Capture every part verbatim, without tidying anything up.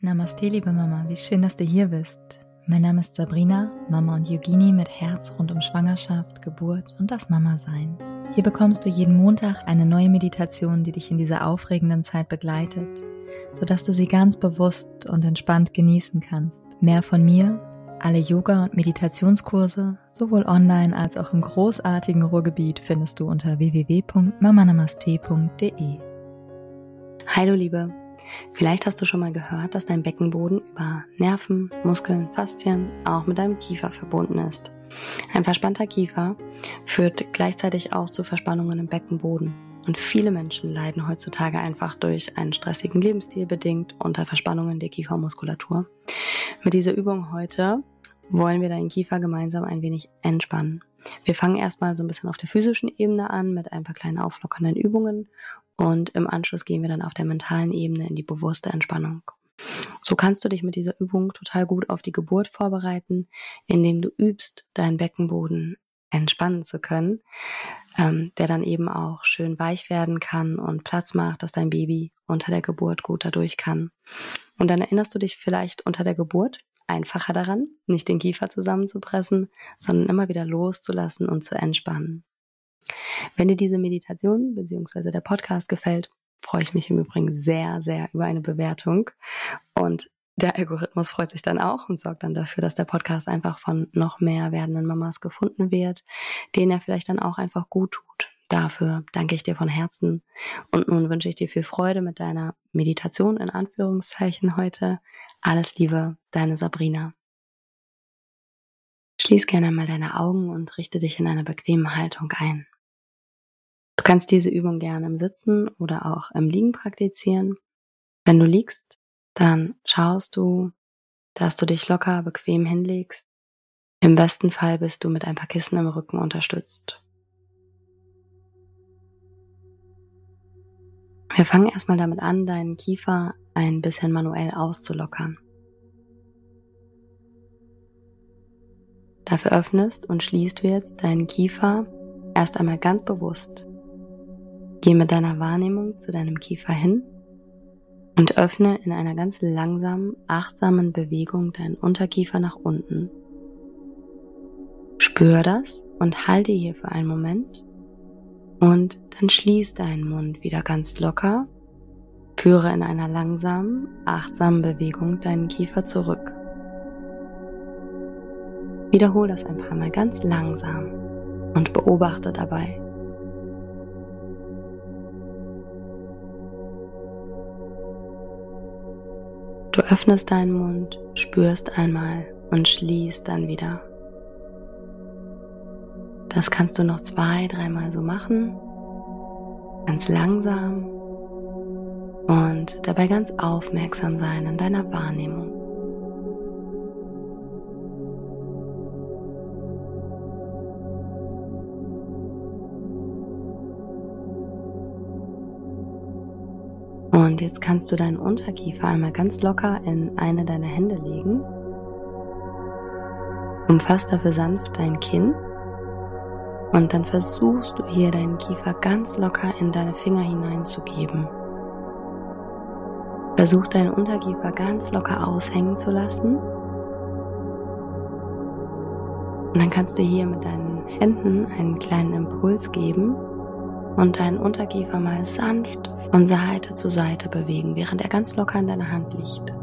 Namaste, liebe Mama, wie schön, dass du hier bist. Mein Name ist Sabrina, Mama und Yogini mit Herz rund um Schwangerschaft, Geburt und das Mama-Sein. Hier bekommst du jeden Montag eine neue Meditation, die dich in dieser aufregenden Zeit begleitet, sodass du sie ganz bewusst und entspannt genießen kannst. Mehr von mir, alle Yoga- und Meditationskurse, sowohl online als auch im großartigen Ruhrgebiet, findest du unter w w w punkt mama namaste punkt d e. Hi du Liebe, vielleicht hast du schon mal gehört, dass dein Beckenboden über Nerven, Muskeln, Faszien auch mit deinem Kiefer verbunden ist. Ein verspannter Kiefer führt gleichzeitig auch zu Verspannungen im Beckenboden. Und viele Menschen leiden heutzutage einfach durch einen stressigen Lebensstil bedingt unter Verspannungen der Kiefermuskulatur. Mit dieser Übung heute wollen wir deinen Kiefer gemeinsam ein wenig entspannen. Wir fangen erstmal so ein bisschen auf der physischen Ebene an mit ein paar kleinen auflockernden Übungen und im Anschluss gehen wir dann auf der mentalen Ebene in die bewusste Entspannung. So kannst du dich mit dieser Übung total gut auf die Geburt vorbereiten, indem du übst, deinen Beckenboden entspannen zu können, ähm, der dann eben auch schön weich werden kann und Platz macht, dass dein Baby unter der Geburt gut dadurch kann. Und dann erinnerst du dich vielleicht unter der Geburt einfacher daran, nicht den Kiefer zusammenzupressen, sondern immer wieder loszulassen und zu entspannen. Wenn dir diese Meditation bzw. der Podcast gefällt, freue ich mich im Übrigen sehr, sehr über eine Bewertung. Und der Algorithmus freut sich dann auch und sorgt dann dafür, dass der Podcast einfach von noch mehr werdenden Mamas gefunden wird, denen er vielleicht dann auch einfach gut tut. Dafür danke ich dir von Herzen. Und nun wünsche ich dir viel Freude mit deiner Meditation in Anführungszeichen heute. Alles Liebe, deine Sabrina. Schließ gerne mal deine Augen und richte dich in einer bequemen Haltung ein. Du kannst diese Übung gerne im Sitzen oder auch im Liegen praktizieren. Wenn du liegst, dann schaust du, dass du dich locker bequem hinlegst. Im besten Fall bist du mit ein paar Kissen im Rücken unterstützt. Wir fangen erstmal damit an, deinen Kiefer ein bisschen manuell auszulockern. Dafür öffnest und schließt du jetzt deinen Kiefer erst einmal ganz bewusst. Geh mit deiner Wahrnehmung zu deinem Kiefer hin und öffne in einer ganz langsamen, achtsamen Bewegung deinen Unterkiefer nach unten. Spür das und halte hier für einen Moment und dann schließ deinen Mund wieder ganz locker. Führe in einer langsamen, achtsamen Bewegung deinen Kiefer zurück. Wiederhole das ein paar Mal ganz langsam und beobachte dabei. Du öffnest deinen Mund, spürst einmal und schließt dann wieder. Das kannst du noch zwei, dreimal so machen, ganz langsam und dabei ganz aufmerksam sein in deiner Wahrnehmung. Und jetzt kannst du deinen Unterkiefer einmal ganz locker in eine deiner Hände legen. Umfass dafür sanft dein Kinn und dann versuchst du hier deinen Kiefer ganz locker in deine Finger hineinzugeben. Versuch deinen Unterkiefer ganz locker aushängen zu lassen. Und dann kannst du hier mit deinen Händen einen kleinen Impuls geben und deinen Unterkiefer mal sanft von Seite zu Seite bewegen, während er ganz locker in deiner Hand liegt.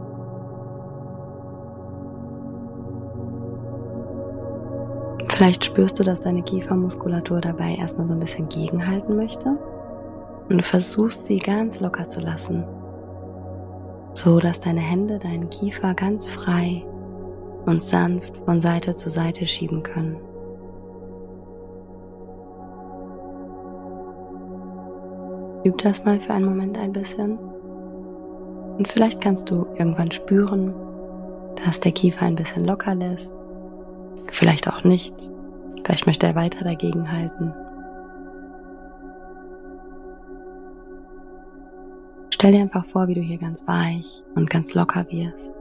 Vielleicht spürst du, dass deine Kiefermuskulatur dabei erstmal so ein bisschen gegenhalten möchte und du versuchst, sie ganz locker zu lassen, so dass deine Hände deinen Kiefer ganz frei und sanft von Seite zu Seite schieben können. Üb das mal für einen Moment ein bisschen und vielleicht kannst du irgendwann spüren, dass der Kiefer ein bisschen locker lässt. Vielleicht auch nicht. Vielleicht möchte er weiter dagegen halten. Stell dir einfach vor, wie du hier ganz weich und ganz locker wirst.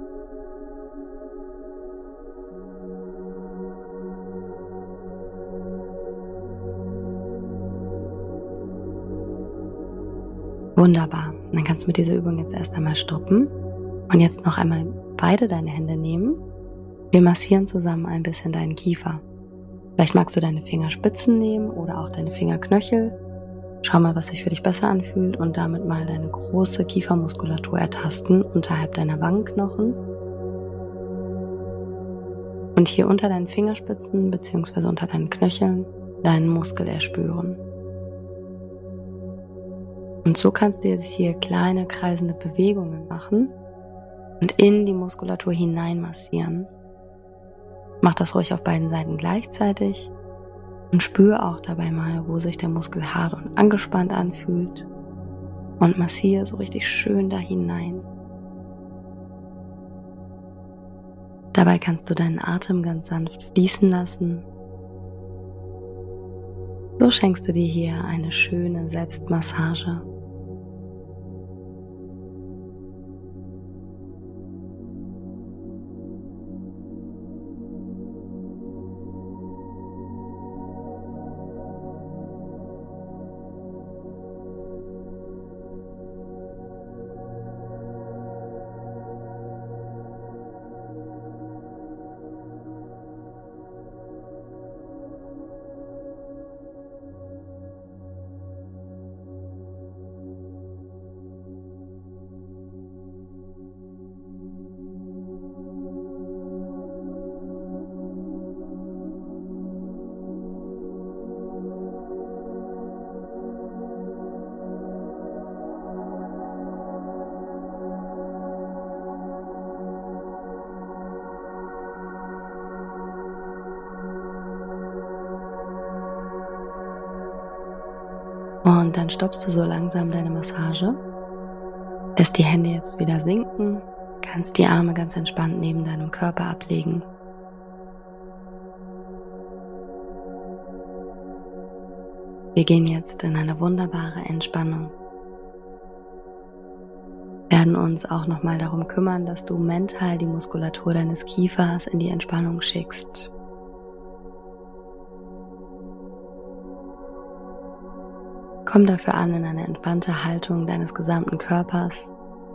Wunderbar. Dann kannst du mit dieser Übung jetzt erst einmal stoppen Und jetzt noch einmal beide deine Hände nehmen. Wir massieren zusammen ein bisschen deinen Kiefer. Vielleicht magst du deine Fingerspitzen nehmen oder auch deine Fingerknöchel. Schau mal, was sich für dich besser anfühlt und damit mal deine große Kiefermuskulatur ertasten unterhalb deiner Wangenknochen. Und hier unter deinen Fingerspitzen bzw. unter deinen Knöcheln deinen Muskel erspüren. Und so kannst du jetzt hier kleine kreisende Bewegungen machen und in die Muskulatur hinein massieren. Mach das ruhig auf beiden Seiten gleichzeitig und spür auch dabei mal, wo sich der Muskel hart und angespannt anfühlt und massiere so richtig schön da hinein. Dabei kannst du deinen Atem ganz sanft fließen lassen. So schenkst du dir hier eine schöne Selbstmassage. Und dann stoppst du so langsam deine Massage, lässt die Hände jetzt wieder sinken, kannst die Arme ganz entspannt neben deinem Körper ablegen. Wir gehen jetzt in eine wunderbare Entspannung. Wir werden uns auch nochmal darum kümmern, dass du mental die Muskulatur deines Kiefers in die Entspannung schickst. Komm dafür an in eine entspannte Haltung deines gesamten Körpers.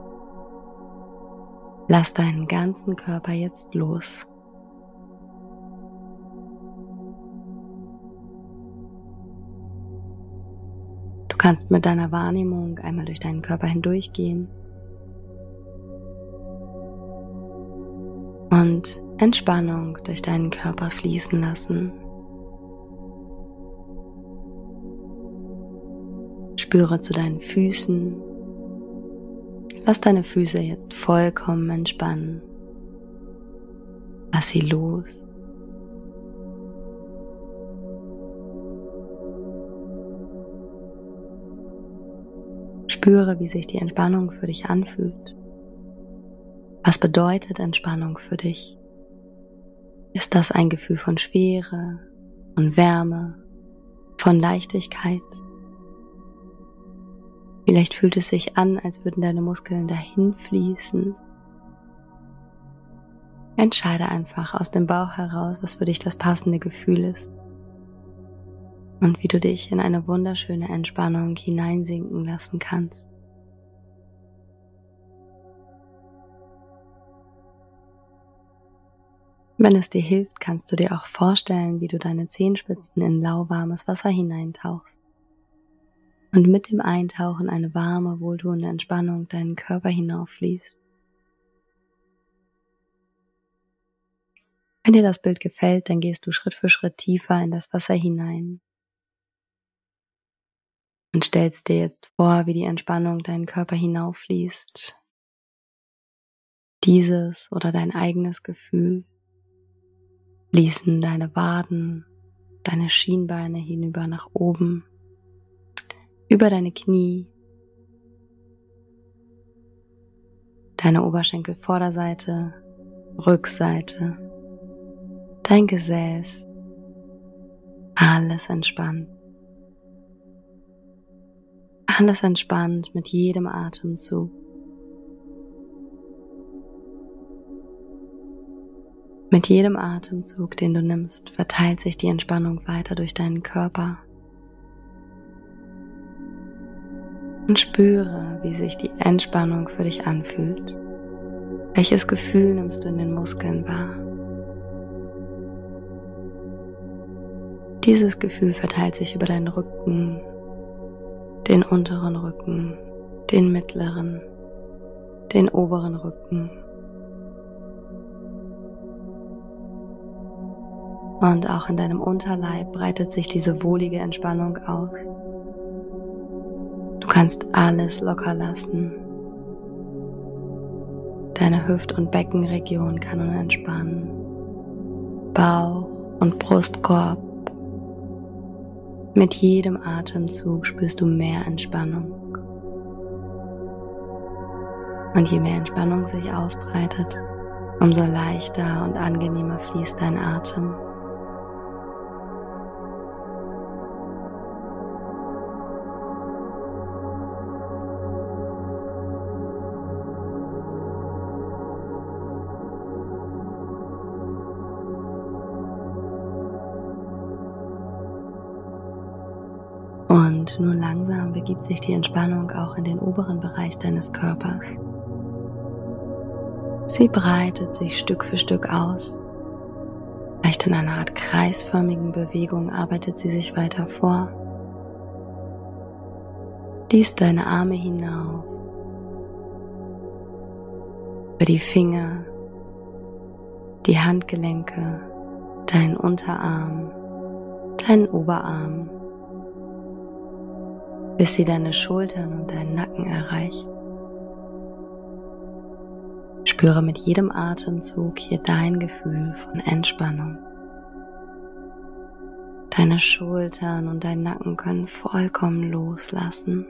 Lass deinen ganzen Körper jetzt los. Du kannst mit deiner Wahrnehmung einmal durch deinen Körper hindurchgehen und Entspannung durch deinen Körper fließen lassen. Spüre zu deinen Füßen. Lass deine Füße jetzt vollkommen entspannen. Lass sie los. Spüre, wie sich die Entspannung für dich anfühlt. Was bedeutet Entspannung für dich? Ist das ein Gefühl von Schwere, von Wärme, von Leichtigkeit? Vielleicht fühlt es sich an, als würden deine Muskeln dahin fließen. Entscheide einfach aus dem Bauch heraus, was für dich das passende Gefühl ist und wie du dich in eine wunderschöne Entspannung hineinsinken lassen kannst. Wenn es dir hilft, kannst du dir auch vorstellen, wie du deine Zehenspitzen in lauwarmes Wasser hineintauchst. Und mit dem Eintauchen eine warme, wohltuende Entspannung deinen Körper hinauffließt. Wenn dir das Bild gefällt, dann gehst du Schritt für Schritt tiefer in das Wasser hinein und stellst dir jetzt vor, wie die Entspannung deinen Körper hinauffließt. Dieses oder dein eigenes Gefühl fließen deine Waden, deine Schienbeine hinüber nach oben, über deine Knie, deine Oberschenkelvorderseite, Rückseite, dein Gesäß, alles entspannt. Alles entspannt mit jedem Atemzug. Mit jedem Atemzug, den du nimmst, verteilt sich die Entspannung weiter durch deinen Körper. Und spüre, wie sich die Entspannung für dich anfühlt. Welches Gefühl nimmst du in den Muskeln wahr? Dieses Gefühl verteilt sich über deinen Rücken, den unteren Rücken, den mittleren, den oberen Rücken. Und auch in deinem Unterleib breitet sich diese wohlige Entspannung aus. Du kannst alles locker lassen. Deine Hüft- und Beckenregion kann nun entspannen. Bauch und Brustkorb. Mit jedem Atemzug spürst du mehr Entspannung. Und je mehr Entspannung sich ausbreitet, umso leichter und angenehmer fließt dein Atem. Und nun langsam begibt sich die Entspannung auch in den oberen Bereich deines Körpers. Sie breitet sich Stück für Stück aus. Vielleicht in einer Art kreisförmigen Bewegung arbeitet sie sich weiter vor. Lies deine Arme hinauf, über die Finger, die Handgelenke, deinen Unterarm, deinen Oberarm, bis sie deine Schultern und deinen Nacken erreicht. Spüre mit jedem Atemzug hier dein Gefühl von Entspannung. Deine Schultern und dein Nacken können vollkommen loslassen.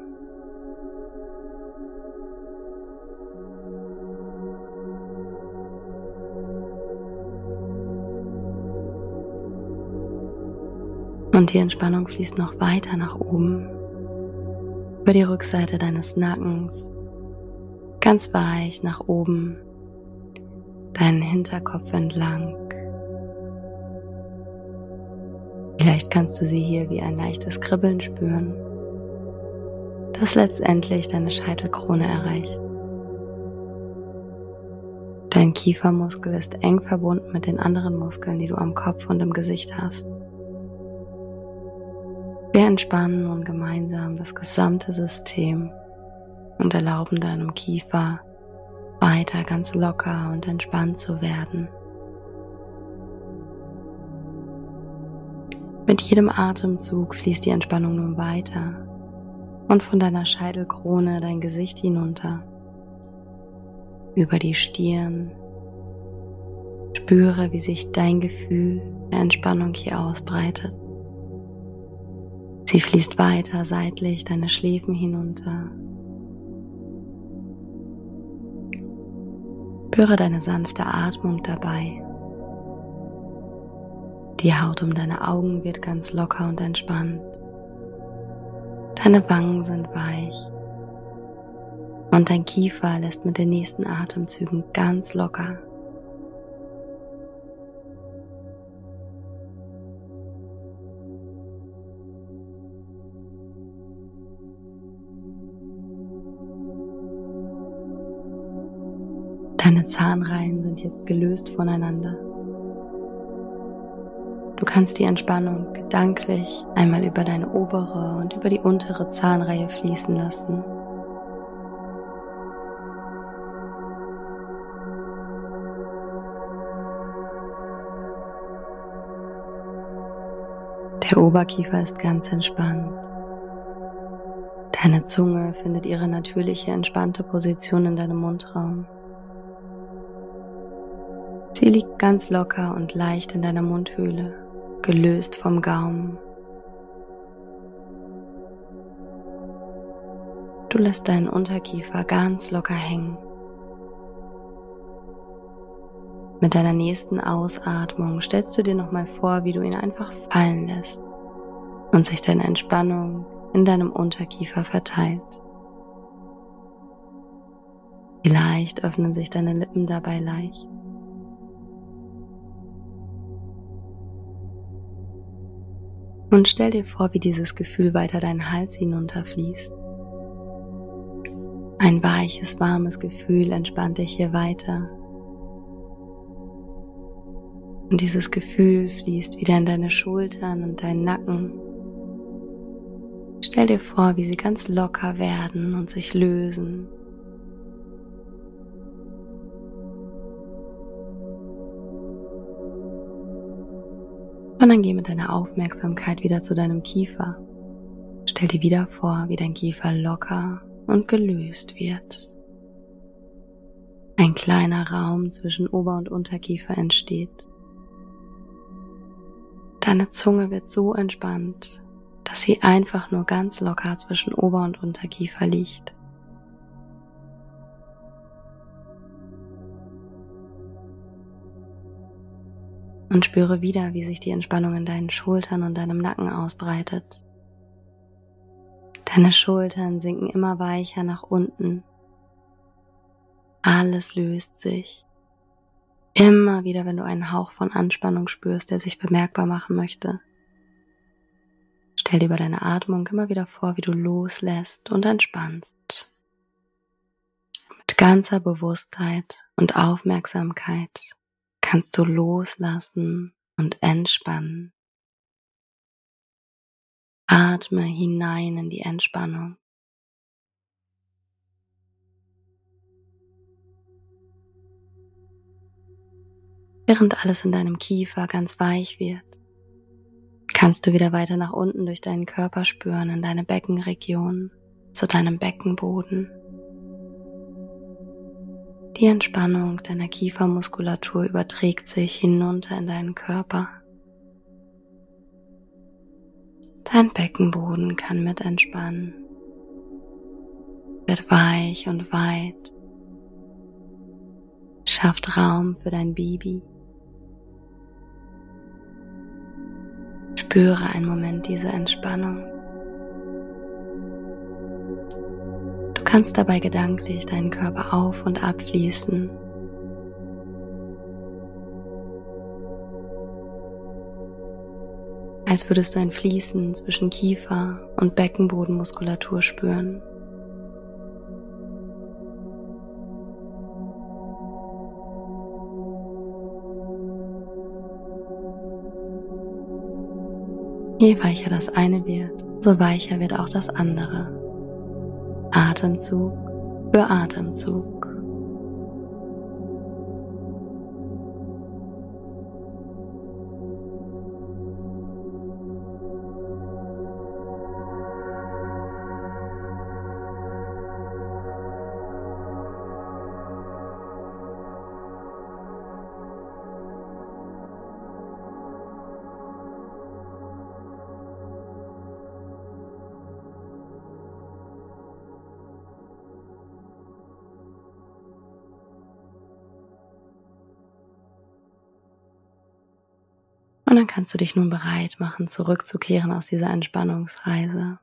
Und die Entspannung fließt noch weiter nach oben, über die Rückseite deines Nackens, ganz weich nach oben, deinen Hinterkopf entlang. Vielleicht kannst du sie hier wie ein leichtes Kribbeln spüren, das letztendlich deine Scheitelkrone erreicht. Dein Kiefermuskel ist eng verbunden mit den anderen Muskeln, die du am Kopf und im Gesicht hast. Wir entspannen nun gemeinsam das gesamte System und erlauben deinem Kiefer weiter ganz locker und entspannt zu werden. Mit jedem Atemzug fließt die Entspannung nun weiter und von deiner Scheitelkrone dein Gesicht hinunter, über die Stirn. Spüre, wie sich dein Gefühl der Entspannung hier ausbreitet. Sie fließt weiter seitlich deine Schläfen hinunter. Spüre deine sanfte Atmung dabei. Die Haut um deine Augen wird ganz locker und entspannt. Deine Wangen sind weich. Und dein Kiefer lässt mit den nächsten Atemzügen ganz locker. Deine Zahnreihen sind jetzt gelöst voneinander. Du kannst die Entspannung gedanklich einmal über deine obere und über die untere Zahnreihe fließen lassen. Der Oberkiefer ist ganz entspannt. Deine Zunge findet ihre natürliche, entspannte Position in deinem Mundraum. Sie liegt ganz locker und leicht in deiner Mundhöhle, gelöst vom Gaumen. Du lässt deinen Unterkiefer ganz locker hängen. Mit deiner nächsten Ausatmung stellst du dir nochmal vor, wie du ihn einfach fallen lässt und sich deine Entspannung in deinem Unterkiefer verteilt. Vielleicht öffnen sich deine Lippen dabei leicht. Und stell dir vor, wie dieses Gefühl weiter deinen Hals hinunterfließt. Ein weiches, warmes Gefühl entspannt dich hier weiter Und dieses Gefühl fließt wieder in deine Schultern und deinen Nacken. Stell dir vor, wie sie ganz locker werden und sich lösen. Und dann geh mit deiner Aufmerksamkeit wieder zu deinem Kiefer. Stell dir wieder vor, wie dein Kiefer locker und gelöst wird. Ein kleiner Raum zwischen Ober- und Unterkiefer entsteht. Deine Zunge wird so entspannt, dass sie einfach nur ganz locker zwischen Ober- und Unterkiefer liegt. Und spüre wieder, wie sich die Entspannung in deinen Schultern und deinem Nacken ausbreitet. Deine Schultern sinken immer weicher nach unten. Alles löst sich. Immer wieder, wenn du einen Hauch von Anspannung spürst, der sich bemerkbar machen möchte. Stell dir über deine Atmung immer wieder vor, wie du loslässt und entspannst. Mit ganzer Bewusstheit und Aufmerksamkeit kannst du loslassen und entspannen. Atme hinein in die Entspannung. Während alles in deinem Kiefer ganz weich wird, kannst du wieder weiter nach unten durch deinen Körper spüren, in deine Beckenregion, zu deinem Beckenboden. Die Entspannung deiner Kiefermuskulatur überträgt sich hinunter in deinen Körper. Dein Beckenboden kann mit entspannen, wird weich und weit, schafft Raum für dein Baby. Spüre einen Moment diese Entspannung. Du kannst dabei gedanklich deinen Körper auf- und abfließen. Als würdest du ein Fließen zwischen Kiefer- und Beckenbodenmuskulatur spüren. Je weicher das eine wird, so weicher wird auch das andere. Atemzug für Atemzug. Und dann kannst du dich nun bereit machen, zurückzukehren aus dieser Entspannungsreise.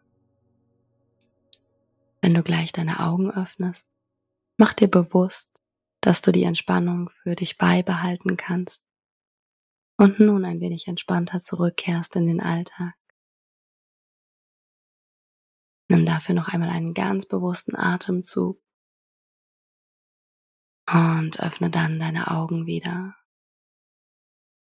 Wenn du gleich deine Augen öffnest, mach dir bewusst, dass du die Entspannung für dich beibehalten kannst und nun ein wenig entspannter zurückkehrst in den Alltag. Nimm dafür noch einmal einen ganz bewussten Atemzug und öffne dann deine Augen wieder.